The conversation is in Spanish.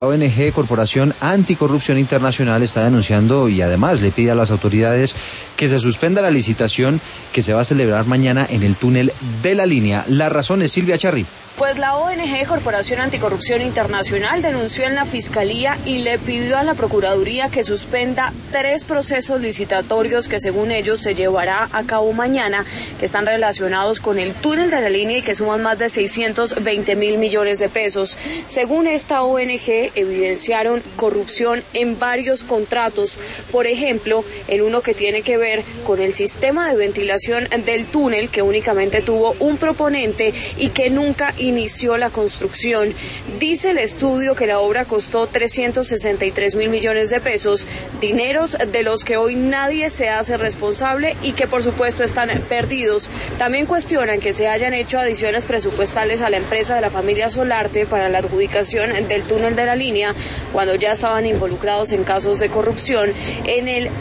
La ONG Corporación Anticorrupción Internacional está denunciando y además le pide a las autoridades que se suspenda la licitación que se va a celebrar mañana en el túnel de la línea. La razón es Silvia Charri. Pues la ONG Corporación Anticorrupción Internacional denunció en la Fiscalía y le pidió a la Procuraduría que suspenda 3 procesos licitatorios que según ellos se llevará a cabo mañana, que están relacionados con el túnel de la línea y que suman más de 620.000 millones de pesos. Según esta ONG, evidenciaron corrupción en varios contratos, por ejemplo, en uno que tiene que ver con el sistema de ventilación del túnel, que únicamente tuvo un proponente y que nunca inició la construcción. Dice el estudio que la obra costó 363.000 millones de pesos, dineros de los que hoy nadie se hace responsable y que por supuesto están perdidos. También cuestionan que se hayan hecho adiciones presupuestales a la empresa de la familia Solarte para la adjudicación del túnel de la línea, cuando ya estaban involucrados en casos de corrupción en el